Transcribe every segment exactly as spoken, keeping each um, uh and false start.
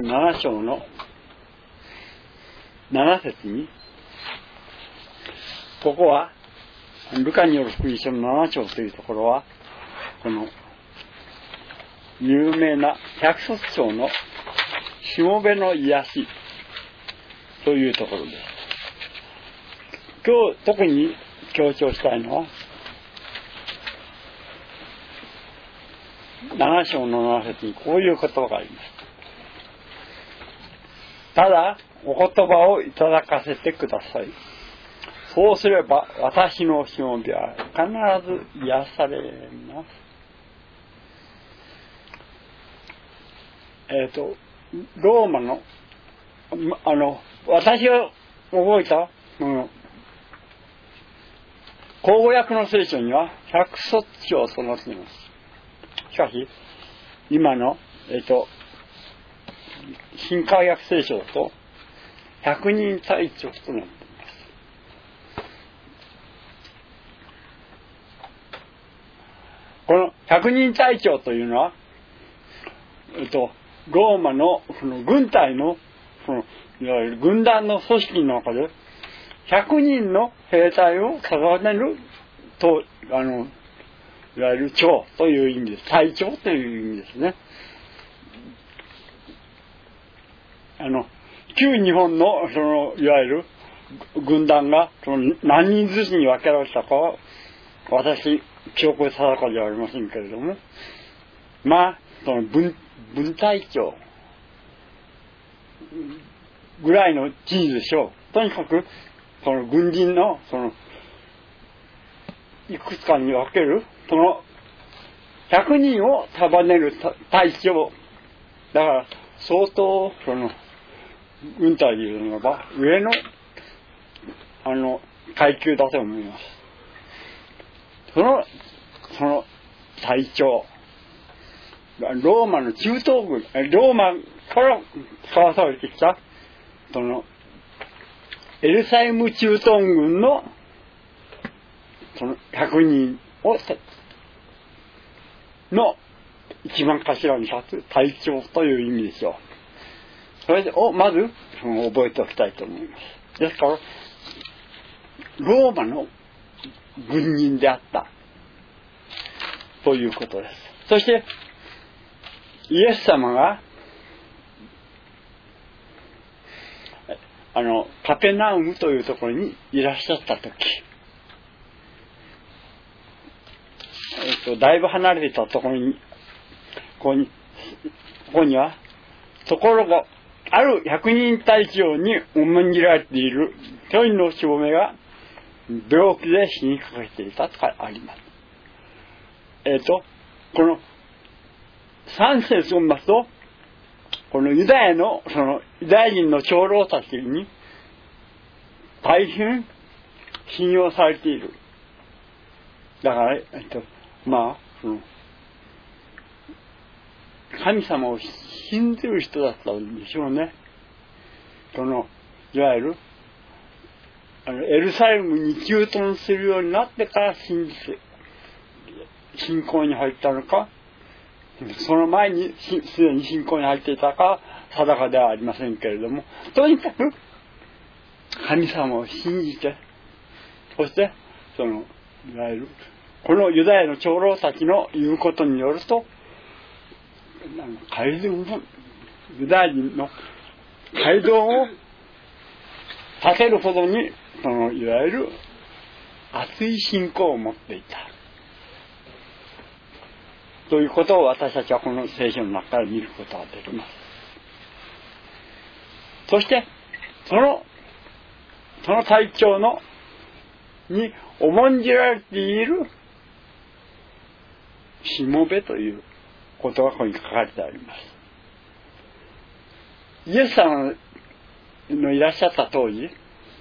なな章のなな節に、ここはルカによる福音書のなな章というところは、この有名な百卒長のしもべの癒しというところです。今日特に強調したいのはなな章のなな節にこういう言葉があります。ただお言葉をいただかせてください。そうすれば私のしもべは必ず癒されます。えっとローマのあの私が覚えた、うん、口語訳の聖書には百卒長となっています。しかし今のえっと新海訳聖書だと百人隊長となっています。この百人隊長というのは、えっと、ローマのその軍隊のそのいわゆる軍団の組織の中でひゃくにんの兵隊を束ねるとあのいわゆる長という意味です。隊長という意味ですね。あの旧日本のそのいわゆる軍団がその何人ずつに分けられたかは私記憶定かではありませんけれども、まあその分分隊長ぐらいの地位でしょう。とにかくその軍人のそのいくつかに分けるそのひゃくにんを束ねる隊長だから相当その軍隊でいうならば上のあの階級だと思います。そのその隊長ローマの中東軍ローマから使わされてきたそのエルサレム駐屯軍のそのひゃくにんをの一番頭に立つ隊長という意味でしょう。それをまず覚えておきたいと思います。ですからローマの軍人であったということです。そしてイエス様があのカペナウムというところにいらっしゃった時、えっと、だいぶ離れていたところにここにここにはところがある百人隊長に重んじられている一人のしもべが病気で死にかけていたとあります。えっとこの三節を見ますと、このユダヤのそのユダヤ人の長老たちに大変信用されている。だから、えっと、まあその神様を信じる人だったんでしょうね。そのいわゆるあのエルサレムに駐屯するようになってから信じて信仰に入ったのか、その前にすでに信仰に入っていたか定かではありませんけれども、とにかく神様を信じて、そしてそのいわゆるこのユダヤの長老たちの言うことによると、街道のユダヤ人の街道を建てるほどにそのいわゆる熱い信仰を持っていたということを私たちはこの聖書の中から見ることができます。そしてそのその隊長のに重んじられているしもべということがここに書かれてあります。イエス様のいらっしゃった当時、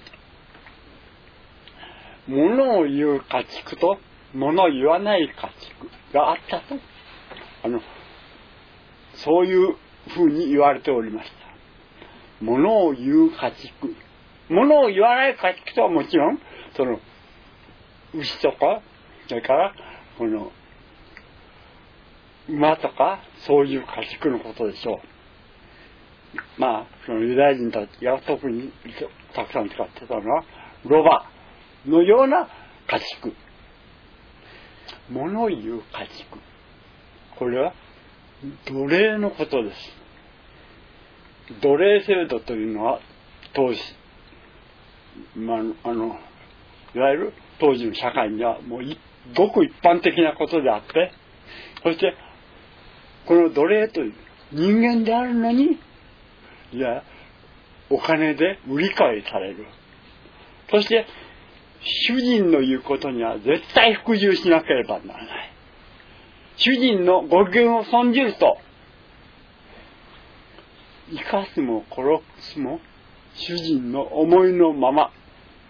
物を言う家畜と物を言わない家畜があったと、あのそういうふうに言われておりました。物を言う家畜、物を言わない家畜とはもちろんその牛とか、それからこの馬とかそういう家畜のことでしょまあ、そのユダヤ人たちが特にたくさん使ってたのは、ロバのような家畜。物言う家畜。これは奴隷のことです。奴隷制度というのは当時、まあ、あのいわゆる当時の社会にはもうごく一般的なことであって、そしてこの奴隷という人間であるのに、いやお金で売り買いされる。そして主人の言うことには絶対服従しなければならない。主人のご機嫌を損じると、生かすも殺すも主人の思いのまま、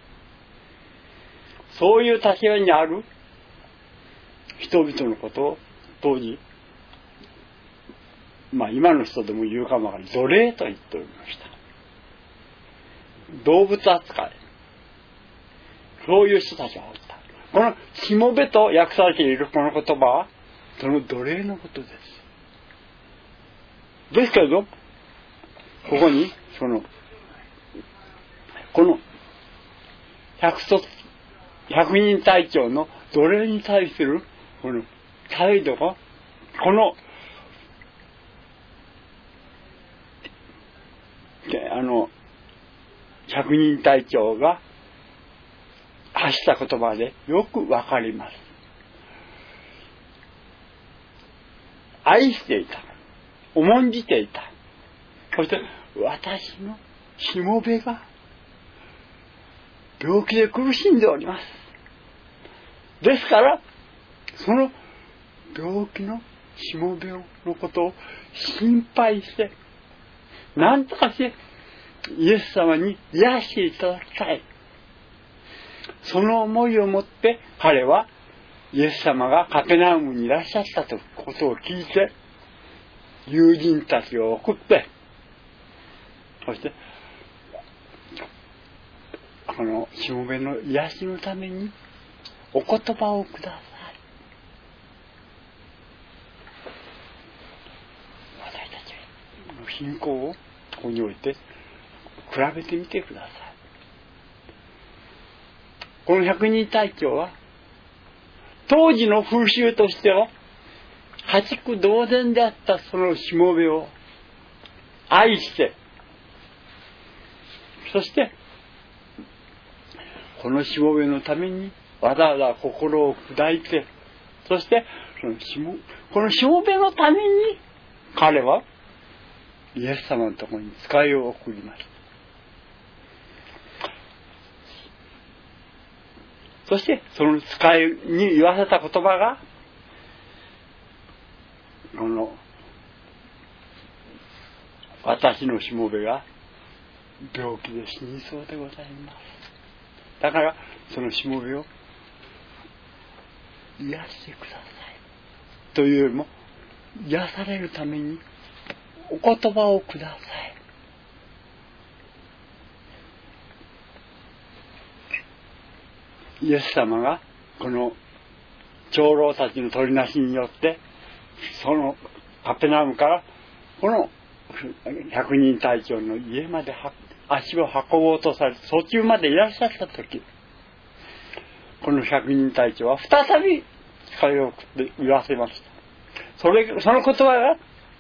そういう立場にある人々のことを当時、まあ今の人でも言うかもわからない、奴隷と言っておりました。動物扱い。そういう人たちがおった。このしもべと訳されているこの言葉は、その奴隷のことです。ですけれど、ここに、その、この百卒、百人隊長の奴隷に対する、この態度が、この、あの、百人隊長が発した言葉でよくわかります。愛していた。重んじていた。そして私のしもべが病気で苦しんでおります。ですから、その病気のしもべのことを心配して、何とかしてイエス様に癒していただきたい。その思いを持って彼はイエス様がカペナウムにいらっしゃったということを聞いて、友人たちを送って、そしてこのしもべの癒しのためにお言葉をください。私たちの信仰をここに置いて比べてみてください。この百人隊長は当時の風習としては破竹同然であったそのしもべを愛して、そしてこのしもべのためにわざわざ心を砕いて、そしてそのしもこのしもべのために彼はイエス様のところに使いを送りました。そしてその使いに言わせた言葉が、この私のしもべが病気で死にそうでございます。だからそのしもべを癒してくださいというよりも、癒されるためにお言葉をください。イエス様がこの長老たちの取りなしによって、そのカペナウムからこの百人隊長の家まで足を運ぼうとされて途中までいらっしゃった時、この百人隊長は再び使いを送って言わせました。それその言葉が、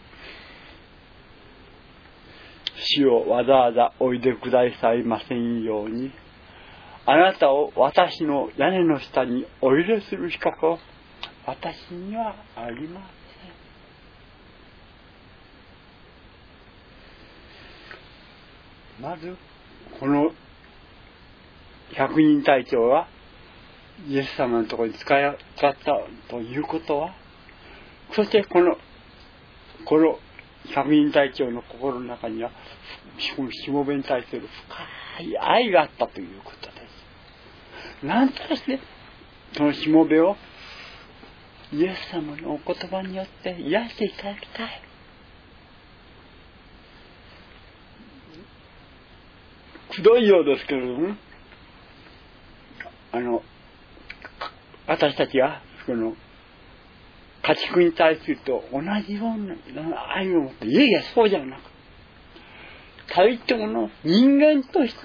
主をわざわざおいでくださいませんように、あなたを私の屋根の下にお入れする資格を私にはありません。まずこの百人隊長はイエス様のところに使ったということは、そしてこのこの百人隊長の心の中にはしもべに対する深い愛があったということです。なんとかしてそのしもべをイエス様のお言葉によって癒していただきたい。くどいようですけれども、あの私たちがその家畜に対すると同じような愛を持って、いやいやそうじゃなく、 隊長の人間として、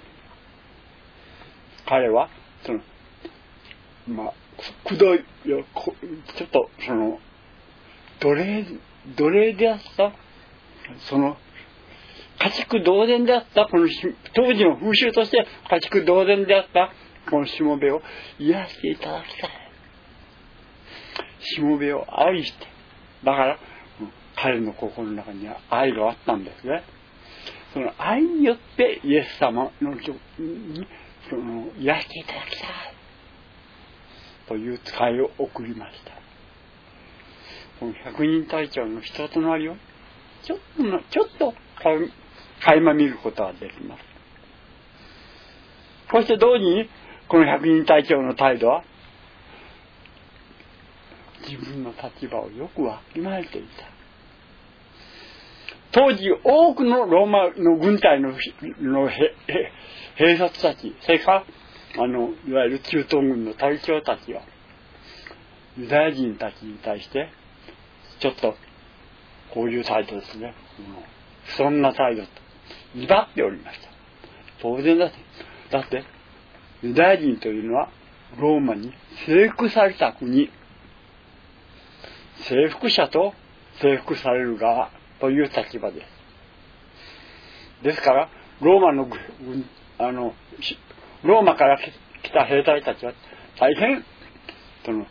彼は、その、まあ、くどい、ちょっと、その、奴隷、奴隷であった、その、家畜同然であった、この、当時の風習として、家畜同然であった、このしもべを癒していただきたい。しもべを愛して、だから、彼の心の中には愛があったんですね。その愛によってイエス様のにその癒していただきたいという使いを送りました。この百人隊長の人となりをちょっとのちょっと垣間見ることができます。そして同時にこの百人隊長の態度は自分の立場をよくわきまえていた。当時多くのローマの軍隊のの兵卒たち、それからあのいわゆる中東軍の隊長たちはユダヤ人たちに対してちょっとこういう態度ですね、そんな態度と威張っておりました。当然だってだってユダヤ人というのはローマに征服された国、征服者と征服される側という立場です。ですからローマのあのローマから来た兵隊たちは大変その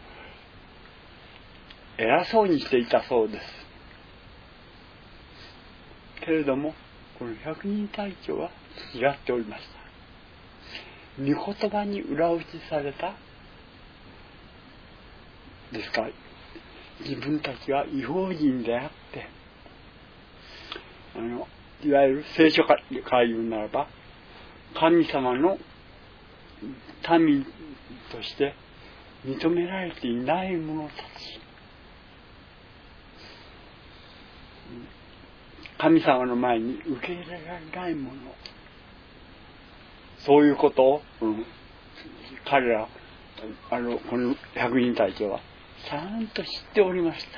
偉そうにしていたそうです。けれどもこの百人隊長は違っておりました。御言葉に裏打ちされたですから自分たちは異邦人であってあのいわゆる聖書から言うならば神様の民として認められていない者たち、神様の前に受け入れられない者、そういうことを、うん、彼らあのこの百人隊長はちゃんと知っておりました。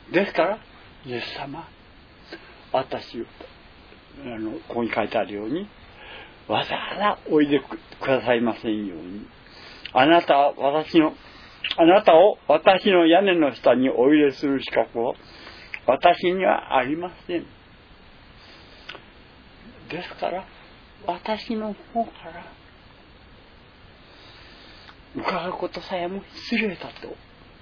ですからイエス様、私をあのここに書いてあるようにわざわざおいでくださいませんように、あなたは私のあなたを私の屋根の下にお入れする資格を私にはありません。ですから私の方から伺うことさえも失礼だと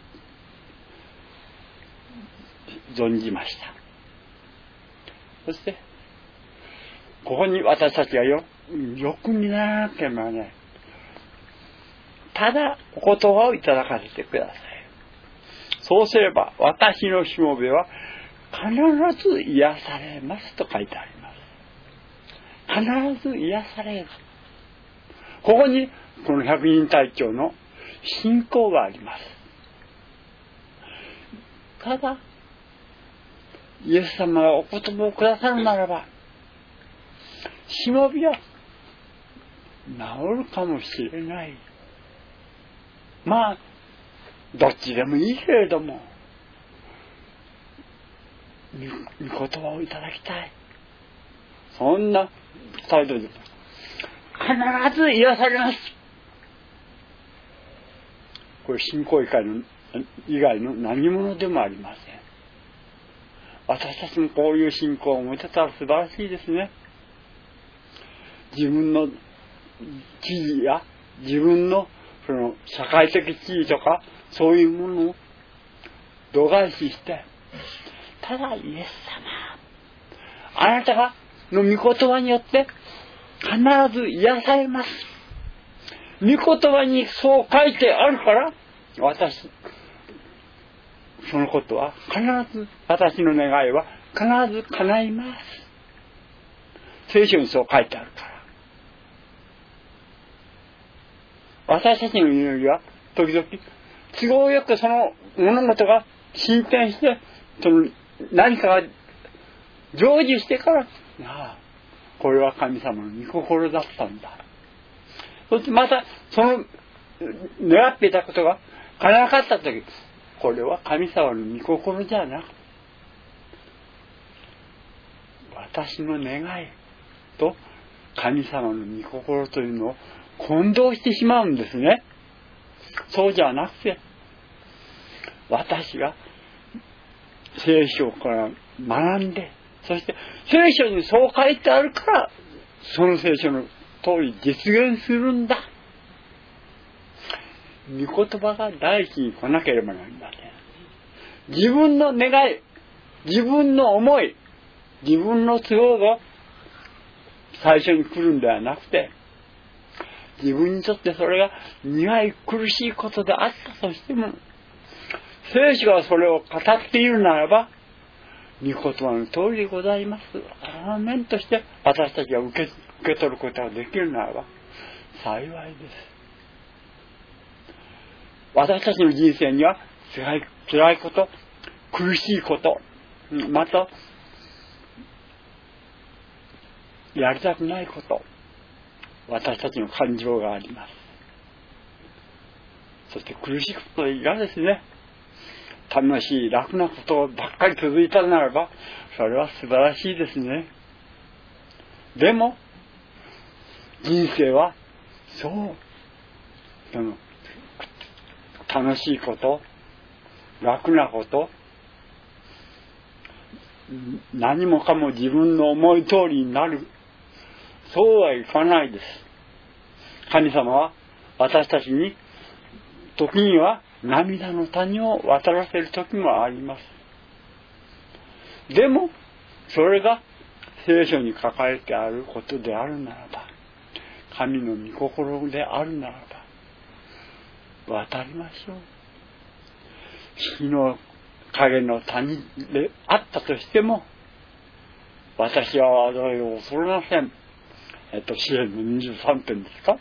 存じました。そしてここに私たちがよよく見ならなければね、ただお言葉をいただかせてください。そうすれば私のしもべは必ず癒されますと書いてあります。必ず癒される。ここにこの百人隊長の信仰があります。ただイエス様がお言葉をくださるならばしもべは治るかもしれない。まあどっちでもいいけれども御言葉をいただきたい、そんな態度で必ず癒されます。これ信仰以外の以外の何者でもありません。私たちもこういう信仰を持てたら素晴らしいですね。自分の地位や自分のその社会的地位とかそういうものを度外視して、ただイエス様、あなたがの御言葉によって必ず癒されます。御言葉にそう書いてあるから私そのことは必ず、私の願いは必ず叶います。聖書にそう書いてあるから。私たちの祈りは時々都合よくその物事が進展して、その何かが成就してから、ああ、これは神様の御心だったんだ。そしてまたその願っていたことが叶わなかったとき、これは神様の御心じゃなく、 私の願いと神様の御心というのを混同してしまうんですね。そうじゃなくて、私が聖書から学んで、そして聖書にそう書いてあるから、その聖書の通り実現するんだ。御言葉が第一に来なければなりません。自分の願い、自分の思い、自分の都合が最初に来るんではなくて、自分にとってそれが苦い苦しいことであったとしても、聖書がそれを語っているならば、御言葉の通りでございます。アーメンとして私たちが受け、受け取ることができるならば幸いです。私たちの人生には辛い、辛いこと、苦しいこと、またやりたくないこと、私たちの感情があります。そして苦しいことで嫌ですね。楽しい楽なことばっかり続いたならば、それは素晴らしいですね。でも人生はそう、その楽しいこと、楽なこと、何もかも自分の思い通りになる、そうはいかないです。神様は私たちに時には涙の谷を渡らせる時もあります。でもそれが聖書に書かれてあることであるならば、神の御心であるならば渡りましょう。火の影の谷であったとしても、私は災いを恐れません。えっと詩篇のにじゅうさんてんですか。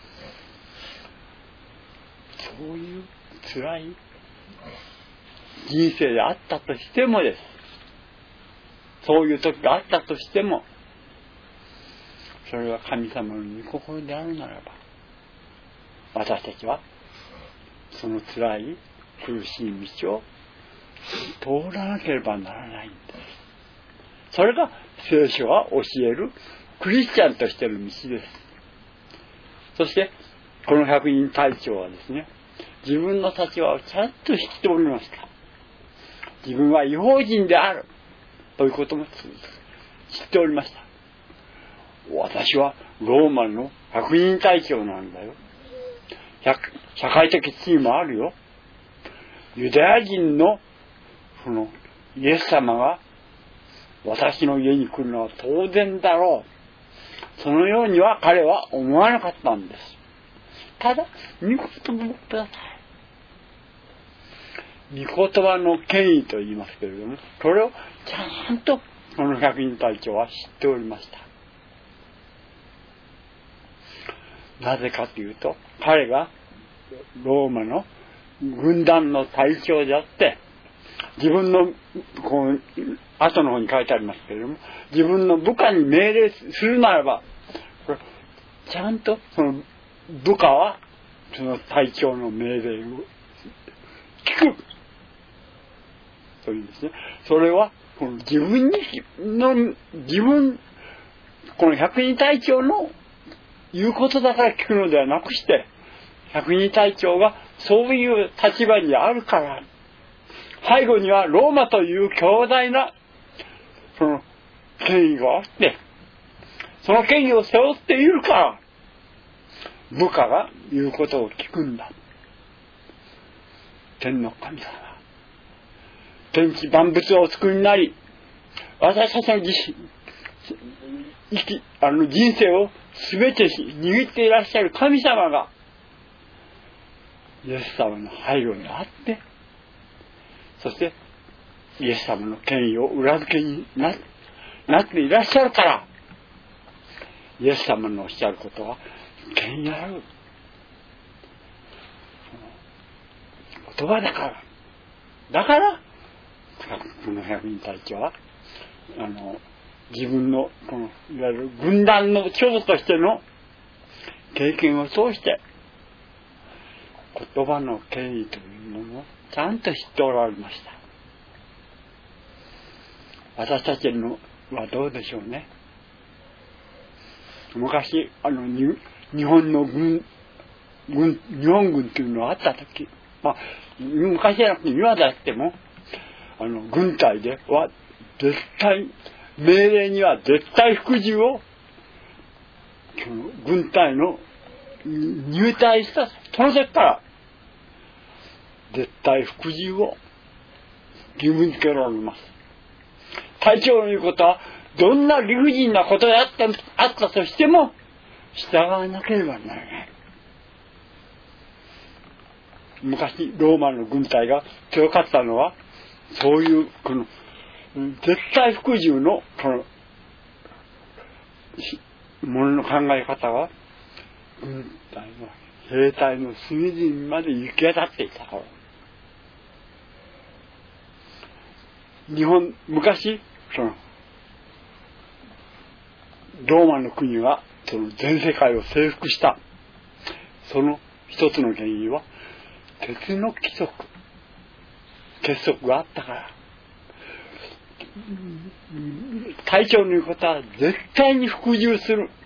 そういう辛い人生であったとしてもです。そういう時があったとしても、それは神様の御心であるならば、私たちはその辛い苦しい道を通らなければならないんです。それが聖書が教えるクリスチャンとしての道です。そしてこの百人隊長はですね、自分の立場をちゃんと知っておりました。自分は違法人であるということも知っておりました。私はローマの百人隊長なんだよ。社会的地位もあるよ。ユダヤ人のそのイエス様が私の家に来るのは当然だろう。そのようには彼は思わなかったんです。ただ、御言葉をください。御言葉の権威と言いますけれども、それをちゃんとこの百人隊長は知っておりました。なぜかというと、彼がローマの軍団の隊長であって、自分のこう後の方に書いてありますけれども、自分の部下に命令するならば、これちゃんとその部下はその隊長の命令を聞くというんですね。それはこの自分にの自分この百人隊長の言うことだから聞くのではなくして、百人隊長がそういう立場にあるから、背後にはローマという強大なその権威があって、その権威を背負っているから部下が言うことを聞くんだ。天の神様、天地万物をお作りになり、私たちの自生きあの人生を全て握っていらっしゃる神様がイエス様の背後にあって、そしてイエス様の権威を裏付けに な, なっていらっしゃるから、イエス様のおっしゃることは権威ある言葉だから。だからこの百人隊長はあの自分のこのいわゆる軍団の長としての経験を通して言葉の権威というものをちゃんと知っておられました。私たちのはどうでしょうね。昔あのに日本の軍軍日本軍っていうのがあった時、まあ昔じゃなくて今だってもあの軍隊では絶対命令には絶対服従を軍隊の入隊したその時から絶対服従を義務付けられます。隊長の言うことはどんな理不尽なことであってあったとしても従わなければならない。昔ローマの軍隊が強かったのはそういうこの絶対服従のこのものの考え方は軍隊の兵隊の隅々まで行き渡っていたから。日本昔そのローマの国がその全世界を征服したその一つの原因は鉄の規則結束があったから。隊長の言うことは絶対に服従する。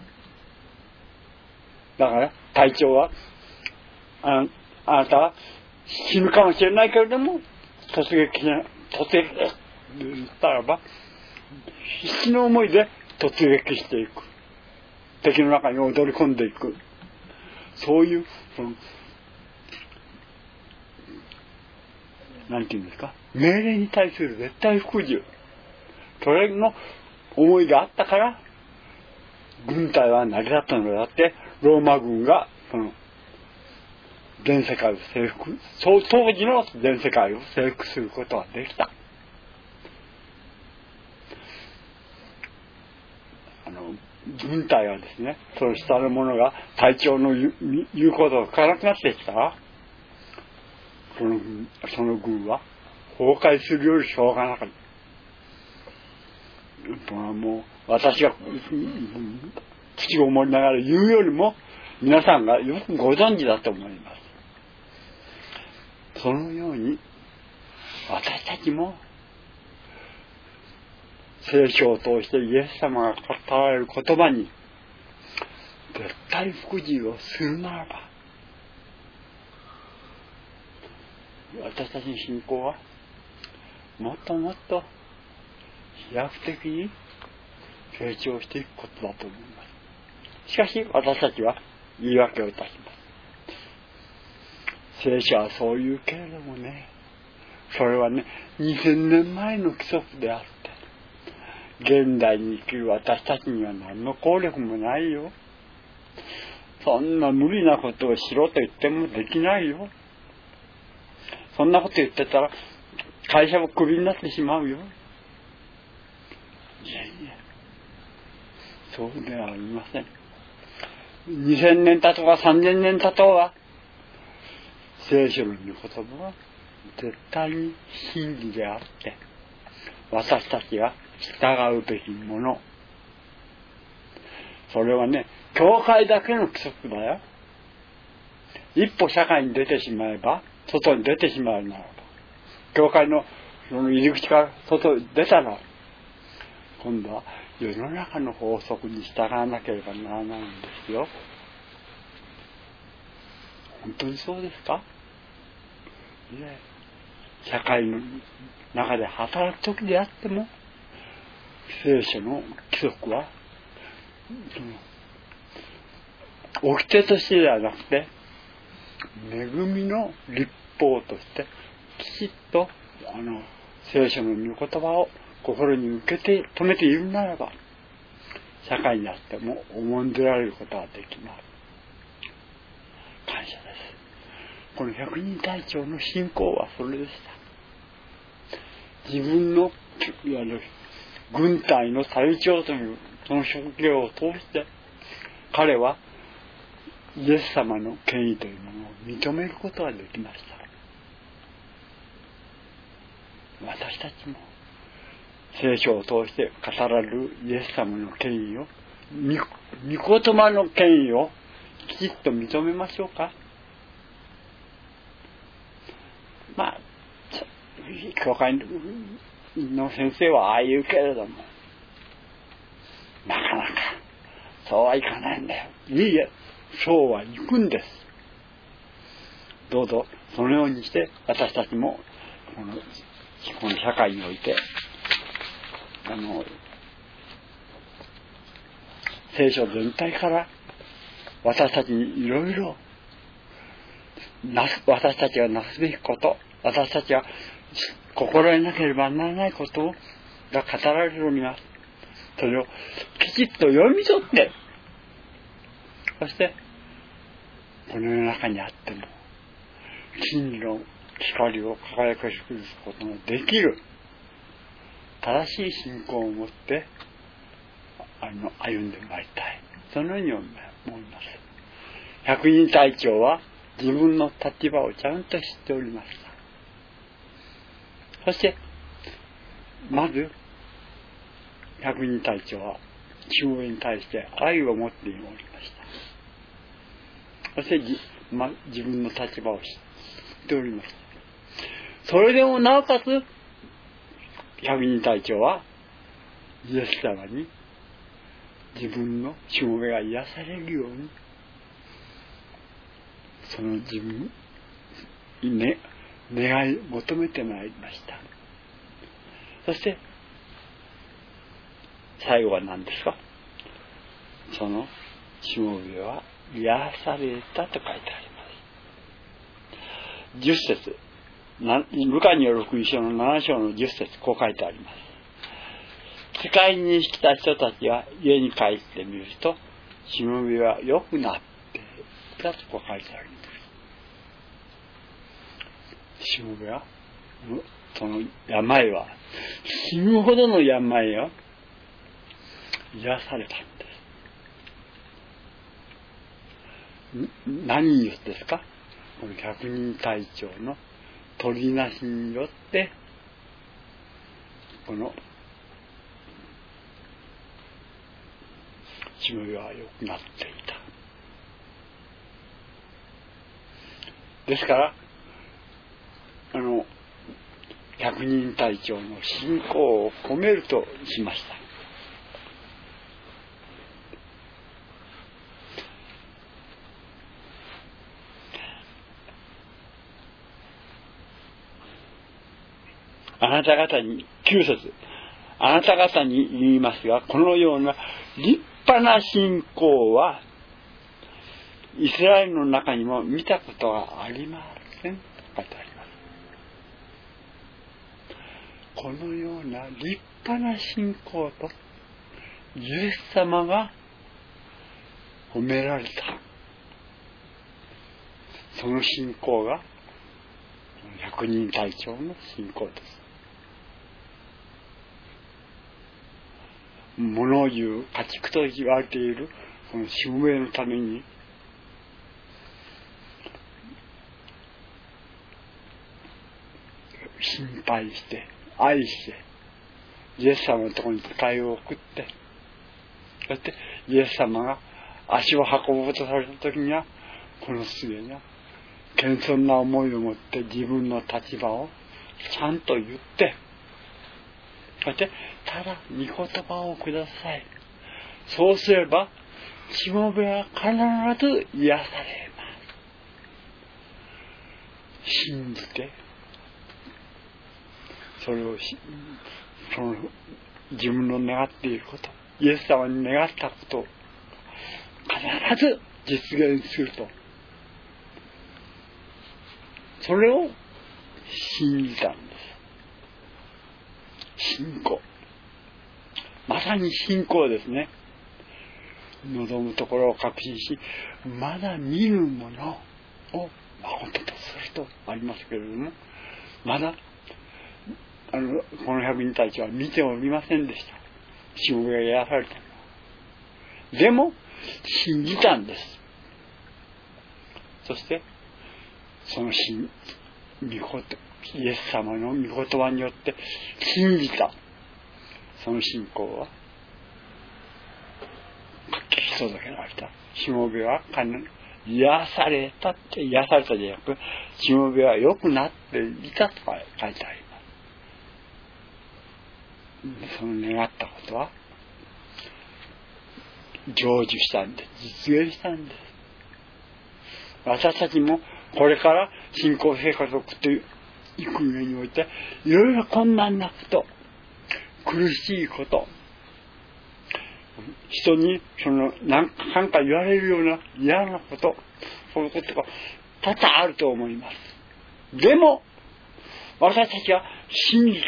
だから隊長は あ, あなたは死ぬかもしれないけれども突撃な突撃言ったらば必死の思いで突撃していく。敵の中に踊り込んでいく。そういうそのなんていうんですか、命令に対する絶対服従、それの思いがあったから軍隊は成り立ったのであって、ローマ軍がその全世界を征服、そう当時の全世界を征服することができた。あの軍隊はですね、その下の者が隊長の言う、言うことを聞かなくなってきたら、そのその軍は崩壊するよりしょうがなかった。もう私が口を盛りながら言うよりも皆さんがよくご存知だと思います。そのように私たちも聖書を通してイエス様が語られる言葉に絶対服従をするならば、私たちの信仰はもっともっと飛躍的に成長していくことだと思います。しかし私たちは言い訳をいたします。聖書はそう言うけれどもね、それはねにせんねんまえの規則であって現代に生きる私たちには何の効力もないよ。そんな無理なことをしろと言ってもできないよ。そんなこと言ってたら会社もクビになってしまうよ。いやいや、そうではありません。にせんねん経とうがさんぜんねん経とうが聖書の御言葉は絶対に真理であって私たちが従うべきもの。それはね、教会だけの規則だよ。一歩社会に出てしまえば、外に出てしまうならば、教会のその入り口から外に出たら、今度は世の中の法則に従わなければならないんですよ。本当にそうですか？ね、社会の中で働く時であっても、聖書の規則はその掟としてではなくて恵みの律法としてきちっとあの聖書の御言葉を心に受けて止めているならば社会にあっても重んじられることができます。感謝です。この百人隊長の信仰はそれでした。自分のいわゆる軍隊の隊長というその職業を通して彼はイエス様の権威というものを認めることができました。私たちも聖書を通して語られるイエス様の権威を、御言葉の権威をきちっと認めましょうか。まあ教会の先生はああ言うけれども、 なかなかそうはいかないんだよ。いいえ、そうは行くんです。どうぞそのようにして私たちもこのこの社会においてあの聖書全体から私たちにいろいろなす私たちがなすべきこと、私たちが心得なければならないことが語られております。それをきちっと読み取って、そしてこの世の中にあっても真理の光を輝かしくすことのできる正しい信仰を持ってあの歩んでまいりたい、そのように思います。百人隊長は自分の立場をちゃんと知っておりました。そしてまず百人隊長はしもべに対して愛を持っておりました。そしてじ、ま、自分の立場を知っておりました。それでもなおかつ百人隊長はイエス様に自分のしもべが癒されるようにその自分に、ね、願い求めてまいりました。そして最後は何ですか？そのしもべは癒されたと書いてあります。じゅっ節、ルカによる福音書のなな章のじゅっ節、こう書いてあります。使いに来た人たちは家に帰ってみるとしもべは良くなっていたとこう書いてあります。しもべはその病は死ぬほどの病を癒されたんです。何によってですか？この百人隊長の取りなしによってこのしもべは良くなっていた。ですからあの百人隊長の信仰を込めるとしました。あなた方に、きゅう節、あなた方に言いますが、このような立派な信仰はイスラエルの中にも見たことがありませんと書いてあります。このような立派な信仰とイエス様が褒められたその信仰が百人隊長の信仰です。物を言う家畜と言われているこのしもべのために心配して愛してイエス様のところに使いを送って、そしてイエス様が足を運ぼうとされた時にはこの末には謙遜な思いを持って自分の立場をちゃんと言って、そしてただ御言葉をください。そうすればしもべは必ず癒されます。信じてそれをしその自分の願っていること、イエス様に願ったことを必ず実現すると、それを信じたんです。信仰、まさに信仰ですね。望むところを確信し、まだ見るものを誠とするとありますけれども、まだあのこの百人隊長は見ておりませんでした。しもべが癒されたの。でも信じたんです。そしてその信御言イエス様の御言葉によって信じたその信仰は聞き届けられた。しもべは癒されたって癒されたじゃなく、しもべは良くなっていたと書いてあります。その願ったことは成就したんです。実現したんです。私たちもこれから信仰生活を送っていく上において、いろいろ困難なこと、苦しいこと、人にその何か言われるような嫌なこと、そういうことが多々あると思います。でも私たちが信じて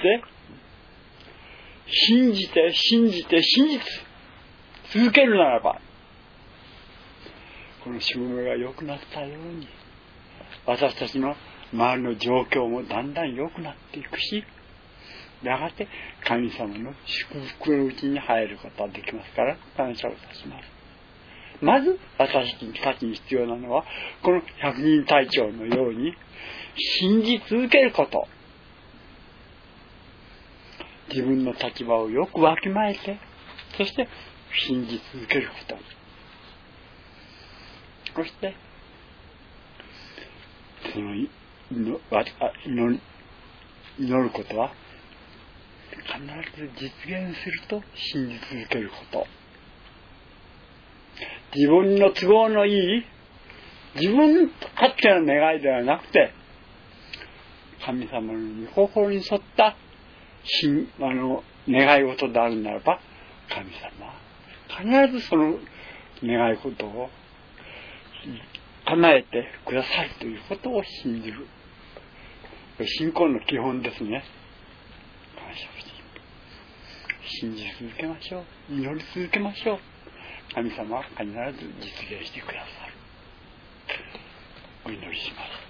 信じて信じて信じ続けるならば、このしもべが良くなったように、私たちの周りの状況もだんだん良くなっていくし、やがて神様の祝福のうちに入ることができますから、感謝をいたします。まず私たちに必要なのは、この百人隊長のように信じ続けること。自分の立場をよくわきまえて、そして信じ続けること。そしてその祈ることは必ず実現すると信じ続けること。自分の都合のいい、自分勝手な願いではなくて、神様の御心に沿ったあの願い事であるならば、神様は必ずその願い事を叶えてくださるということを信じる。信仰の基本ですね。感謝をして信じ続けましょう。祈り続けましょう。神様は必ず実現してくださる。お祈りします。